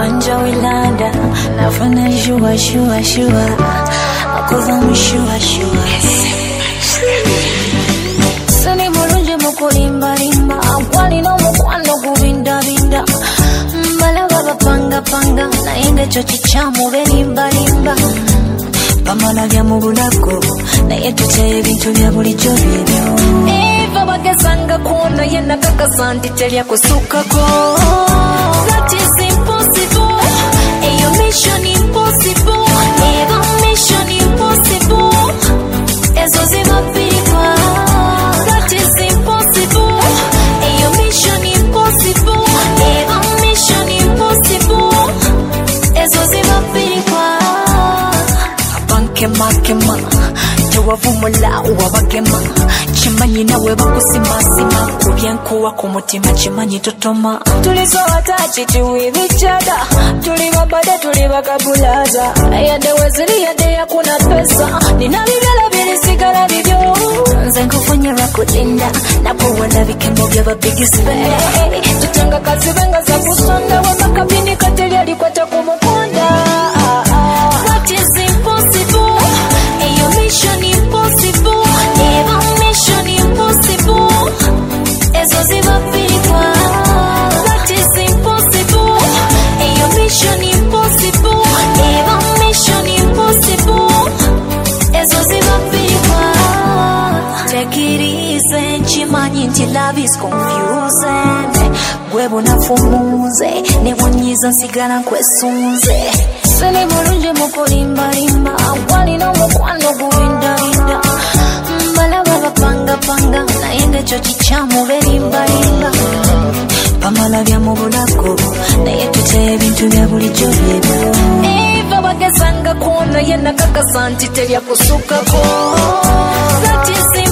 Wanja wilanda nafana shua akoza mshua Sani mulunje mukulimba Wali no mukwano kubinda Mbalaga bapanga Naende chochi chamu belimba Pamala vya mubulako Naye tuteye bintu vya bulijjo byebyo Eva bagezanga kuona yena kakasanti telya kusukako That is impossible Eyo mission impossible Eva mission impossible Ezo ziba birikwa That is impossible Eyo mission impossible Eva mission impossible Ezo ziba birikwa Kema Tewavumula uwabagema Chimanyi nawe bakusimasima Kubyankuwa kumutima chimanyi totoma Tuliso hatachi tuwi vichada Tuli mabada tuli bakabulaza Yade wezili yade ya kuna pesa Nina bibela bilisigala bibyo Nze nkufanyira kulinda Nakuwala vikembo byaba biggest bay Tutanga kazi benga za kusonda Wamakabini kateli alikwata kumukonda That is impossible Eyo mission impossible Eva mission impossible Ezo ziba birikwa That is impossible Eyo mission impossible Eva mission impossible Ezo ziba birikwa Take it easy Chimanyi nti love is confusing Gwebo nafumuze Nebonyiza nsigala nkwesunze Sene mulunje mukulimba Wali no mukwano kubinda Mbalaba bapanga Naende chochi chamu belimba Pamala vya mubulako Naye tuteye bintu vya bulijjo byebyo Eva bagezanga kuona yena kakasanti telya kusukako That is